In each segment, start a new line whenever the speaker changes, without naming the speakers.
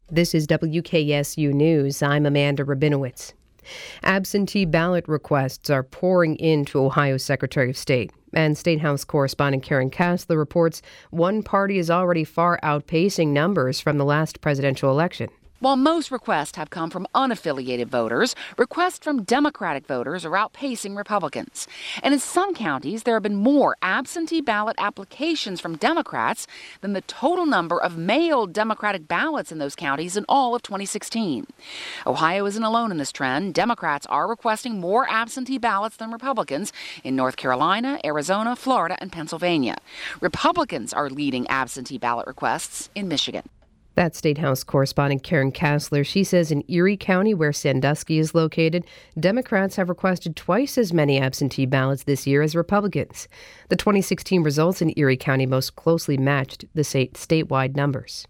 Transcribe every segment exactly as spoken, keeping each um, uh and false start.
This is W K S U News. I'm Amanda Rabinowitz. Absentee ballot requests are pouring into Ohio's Secretary of State. And State House correspondent Karen Kassler reports one party is already far outpacing numbers from the last presidential election.
While most requests have come from unaffiliated voters, requests from Democratic voters are outpacing Republicans. And in some counties, there have been more absentee ballot applications from Democrats than the total number of mailed Democratic ballots in those counties in all of twenty sixteen. Ohio isn't alone in this trend. Democrats are requesting more absentee ballots than Republicans in North Carolina, Arizona, Florida, and Pennsylvania. Republicans are leading absentee ballot requests in Michigan.
That's State House correspondent Karen Kassler. She says in Erie County, where Sandusky is located, Democrats have requested twice as many absentee ballots this year as Republicans. The twenty sixteen results in Erie County most closely matched the state statewide numbers.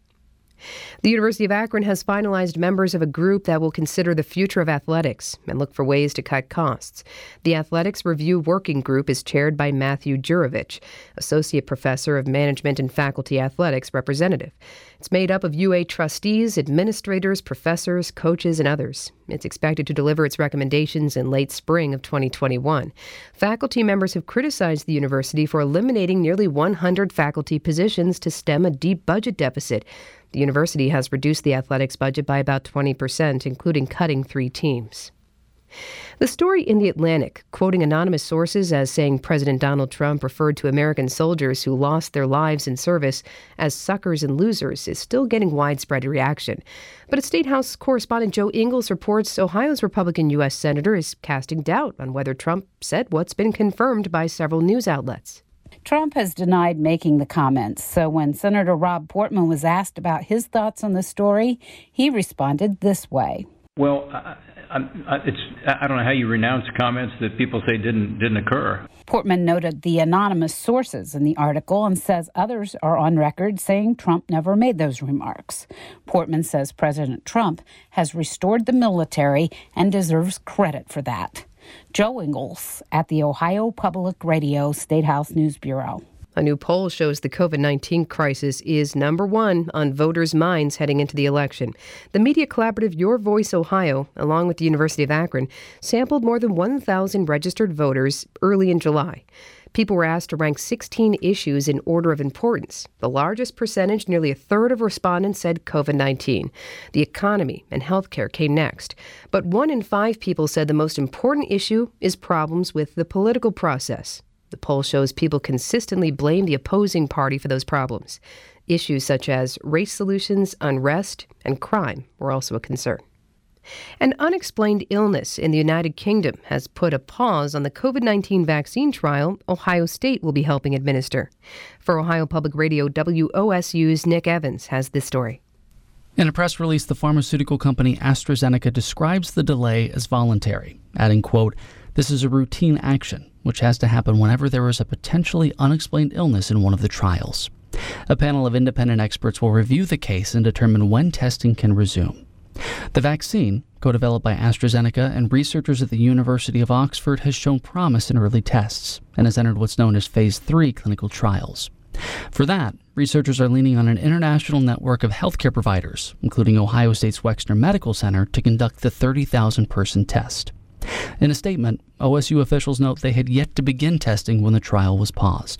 The University of Akron has finalized members of a group that will consider the future of athletics and look for ways to cut costs. The Athletics Review Working Group is chaired by Matthew Jurovich, Associate Professor of Management and Faculty Athletics Representative. It's made up of U A trustees, administrators, professors, coaches, and others. It's expected to deliver its recommendations in late spring of twenty twenty-one. Faculty members have criticized the university for eliminating nearly one hundred faculty positions to stem a deep budget deficit. The university has reduced the athletics budget by about twenty percent, including cutting three teams. The story in The Atlantic, quoting anonymous sources as saying President Donald Trump referred to American soldiers who lost their lives in service as suckers and losers, is still getting widespread reaction. But a State House correspondent Joe Ingles reports Ohio's Republican U S Senator is casting doubt on whether Trump said what's been confirmed by several news outlets.
Trump has denied making the comments, so when Senator Rob Portman was asked about his thoughts on the story, he responded this way.
Well, I, I, it's, I don't know how you renounce comments that people say didn't didn't occur.
Portman noted the anonymous sources in the article and says others are on record saying Trump never made those remarks. Portman says President Trump has restored the military and deserves credit for that. Joe Ingles at the Ohio Public Radio State House News Bureau.
A new poll shows the covid nineteen crisis is number one on voters' minds heading into the election. The media collaborative Your Voice Ohio, along with the University of Akron, sampled more than one thousand registered voters early in July. People were asked to rank sixteen issues in order of importance. The largest percentage, nearly a third of respondents, said covid nineteen. The economy and health care came next. But one in five people said the most important issue is problems with the political process. The poll shows people consistently blame the opposing party for those problems. Issues such as race solutions, unrest, and crime were also a concern. An unexplained illness in the United Kingdom has put a pause on the covid nineteen vaccine trial Ohio State will be helping administer. For Ohio Public Radio, W O S U's Nick Evans has this story.
In a press release, the pharmaceutical company AstraZeneca describes the delay as voluntary, adding, quote, "This is a routine action, which has to happen whenever there is a potentially unexplained illness in one of the trials. A panel of independent experts will review the case and determine when testing can resume." The vaccine, co-developed by AstraZeneca and researchers at the University of Oxford, has shown promise in early tests and has entered what's known as phase three clinical trials. For that, researchers are leaning on an international network of healthcare providers, including Ohio State's Wexner Medical Center, to conduct the thirty thousand person test. In a statement, O S U officials note they had yet to begin testing when the trial was paused.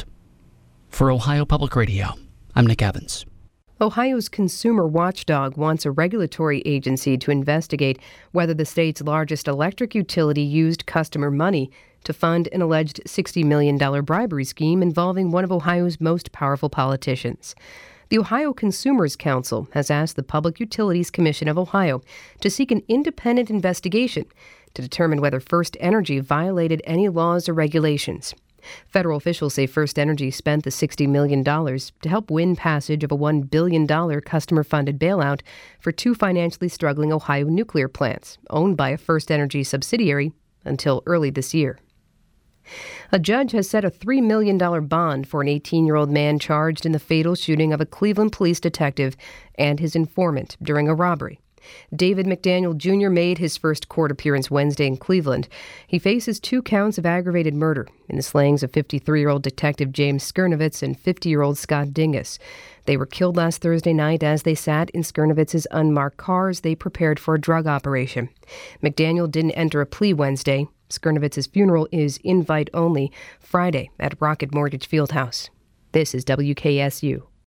For Ohio Public Radio, I'm Nick Evans.
Ohio's consumer watchdog wants a regulatory agency to investigate whether the state's largest electric utility used customer money to fund an alleged sixty million dollars bribery scheme involving one of Ohio's most powerful politicians. The Ohio Consumers Council has asked the Public Utilities Commission of Ohio to seek an independent investigation to determine whether First Energy violated any laws or regulations. Federal officials say First Energy spent the sixty million dollars to help win passage of a one billion dollars customer-funded bailout for two financially struggling Ohio nuclear plants, owned by a First Energy subsidiary, until early this year. A judge has set a three million dollars bond for an eighteen-year-old man charged in the fatal shooting of a Cleveland police detective and his informant during a robbery. David McDaniel Junior made his first court appearance Wednesday in Cleveland. He faces two counts of aggravated murder in the slayings of fifty-three-year-old Detective James Skirnovitz and fifty-year-old Scott Dingus. They were killed last Thursday night as they sat in Skirnovitz's unmarked car as they prepared for a drug operation. McDaniel didn't enter a plea Wednesday. Skirnovitz's funeral is invite only Friday at Rocket Mortgage Fieldhouse. This is W K S U.